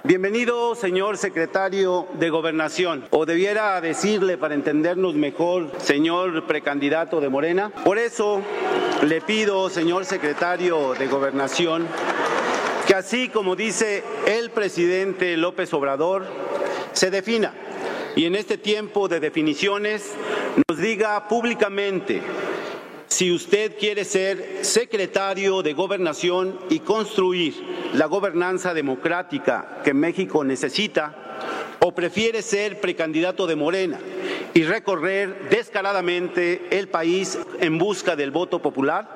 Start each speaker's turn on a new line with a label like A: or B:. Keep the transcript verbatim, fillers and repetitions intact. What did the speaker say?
A: Bienvenido, señor secretario de Gobernación, o debiera decirle para entendernos mejor, señor precandidato de Morena. Por eso le pido, señor secretario de Gobernación, que así como dice el presidente López Obrador, se defina y en este tiempo de definiciones nos diga públicamente si usted quiere ser secretario de Gobernación y construir la gobernanza democrática que México necesita, o prefiere ser precandidato de Morena y recorrer descaradamente el país en busca del voto popular.